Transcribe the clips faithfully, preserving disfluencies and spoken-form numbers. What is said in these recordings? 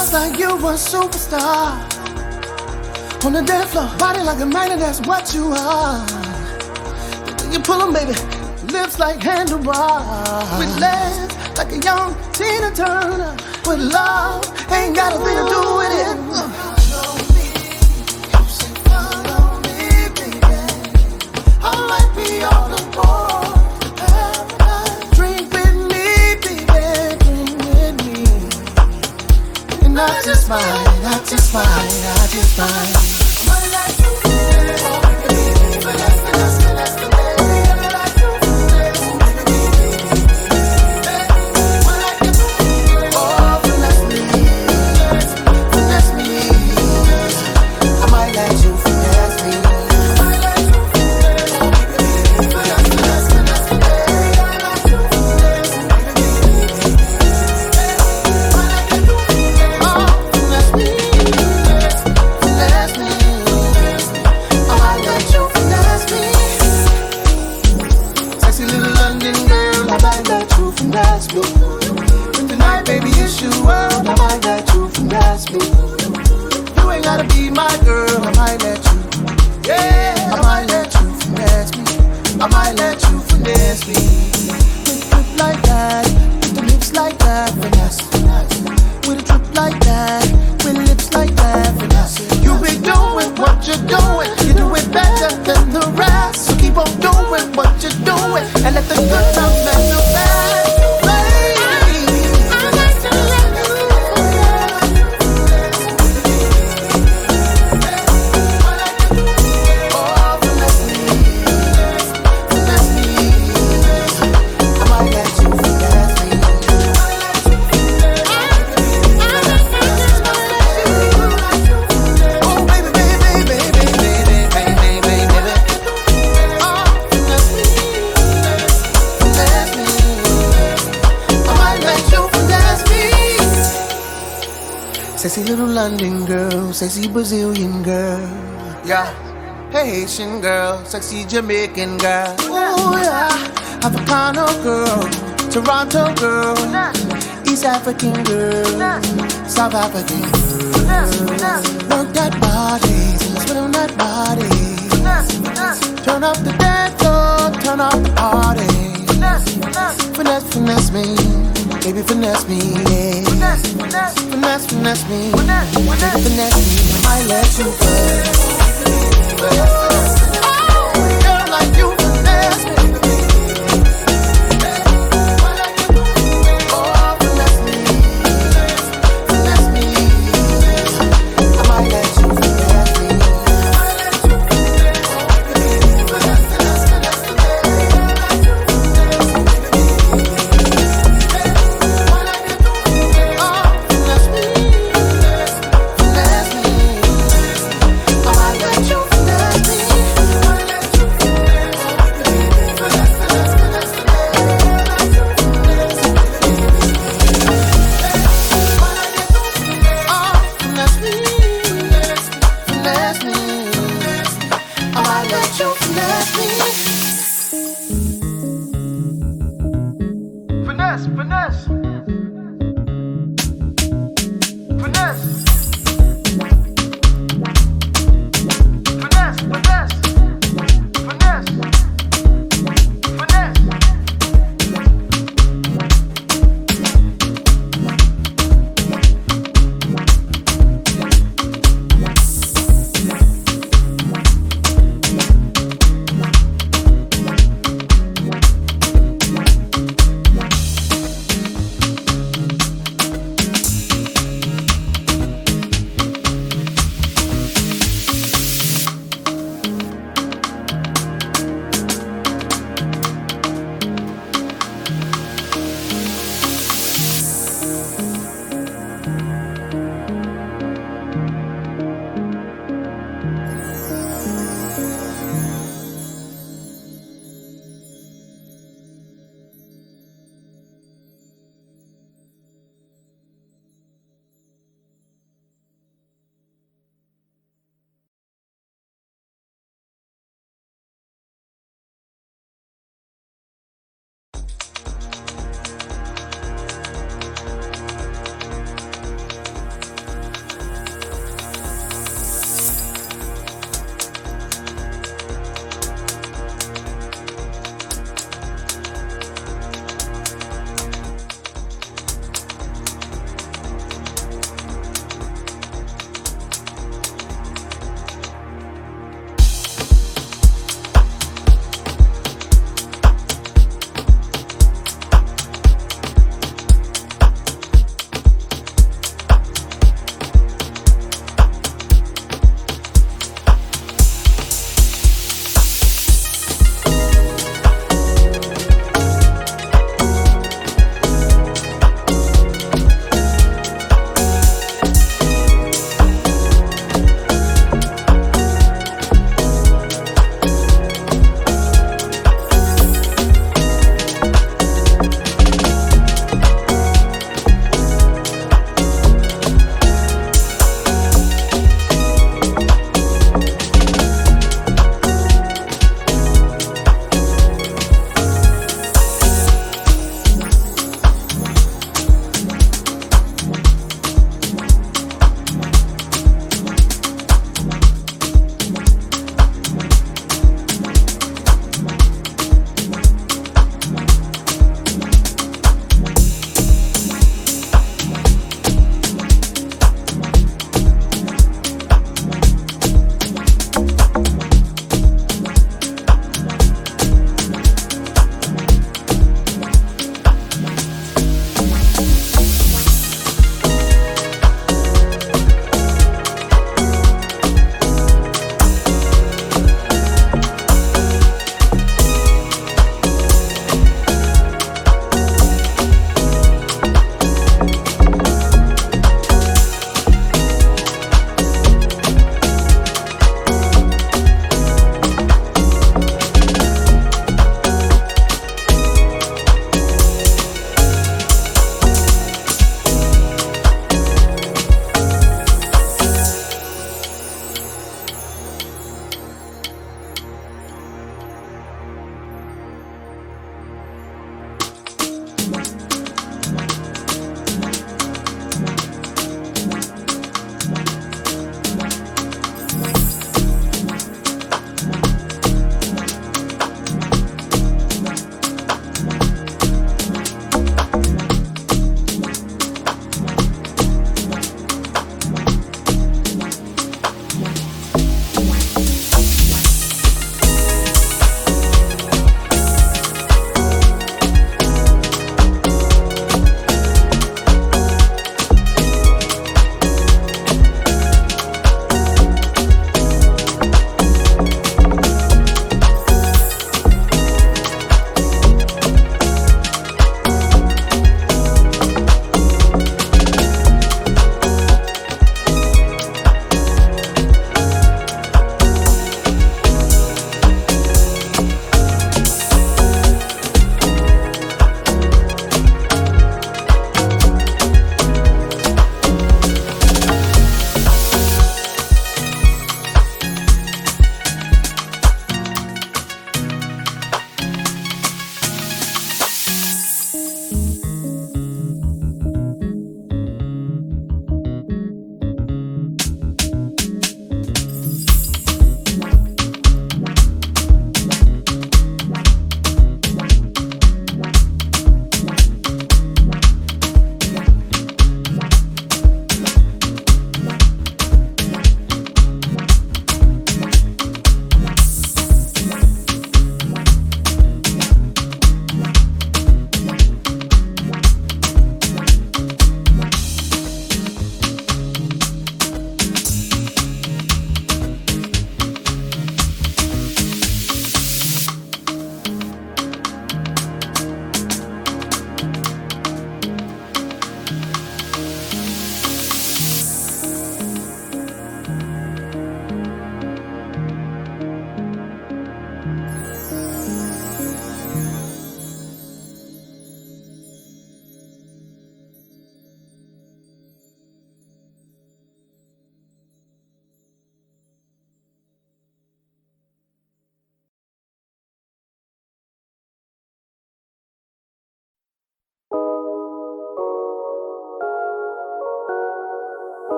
like you a superstar. On the dance floor, body like a magnet, that's what you are. You pull them, baby, lips like handlebars. With legs like a young Tina Turner. With love, ain't got a thing to do with it. Follow me, you say follow me, baby. I might be all aboard. Drink with me, baby, drink with me. And I just might, I just might, I just might. Sexy little London girl, sexy Brazilian girl, yeah. Hey Haitian girl, sexy Jamaican girl, ooh yeah. Africano girl, Toronto girl, East African girl, South African girl. Work that body, let's put on that body. Turn up the dance floor, turn up the party. Finesse, finesse me, baby finesse me, yeah. Finesse, finesse, finesse, finesse me, finesse, finesse, finesse me. I might let you go. Oh, girl, like you finesse me. Oh, finesse me, finesse me. I might let you finesse me.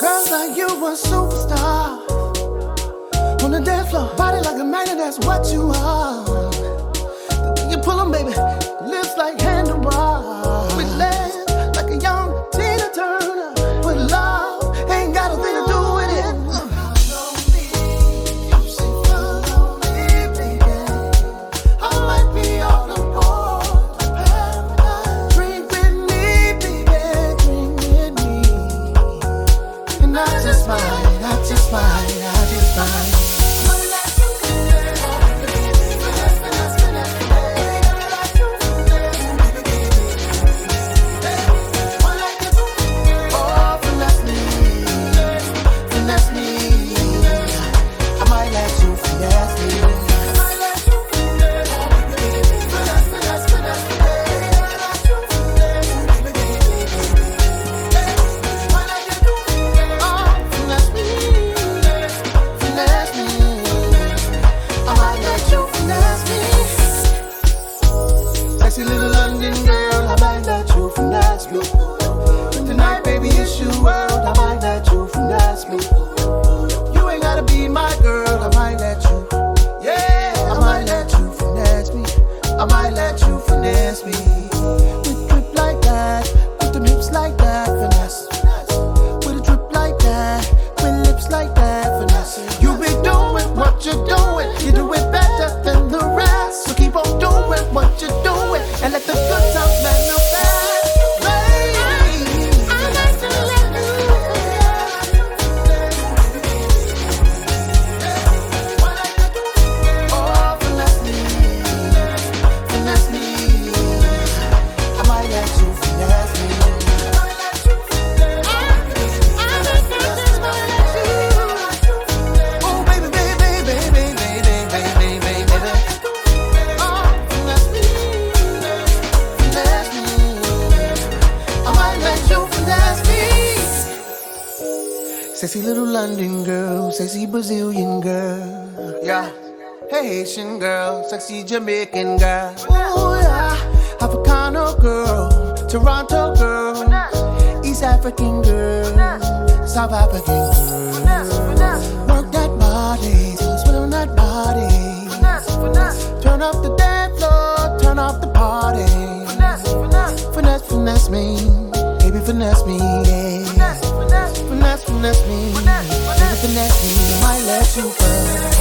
Girls like you a superstar. On the dance floor, body like a magnet, that's what you are. The way you pull 'em, baby, lips like handlebars. With legs like a young Tina Turner. With love, ain't got a thing to do with it. You see, follow me, baby. I might be on the board to paradise. Drink with me, baby, drink with me. And I just might, I just might, I just might. Sexy little London girl, I might let you finesse me. Tonight, baby, it's your world, I might let you finesse me. You ain't gotta be my girl, I might let you. Yeah, I might let you finesse me. I might let you finesse me. With a drip like that, with them hips like that, finesse. With a drip like that, with lips like that, finesse. You be doing what you're doing, you do it better than the rest. So keep on doing what you're doing. And let the good times manifest, baby. I like to let you oh, finesse me, finesse me. I might let you finesse me. Oh, baby, baby, baby, baby, baby, baby, baby. Oh, finesse me. Sexy little London girl, sexy Brazilian girl, yeah. Hey Haitian girl, sexy Jamaican girl, ooh yeah. Africano girl, Toronto girl, East African girl, South African girl. Work that body, swing on that body. Turn up the dance floor, turn off the party. Finesse, finesse me, baby, finesse me, yeah. Finesse, finesse me, baby, finesse me. I might let you first.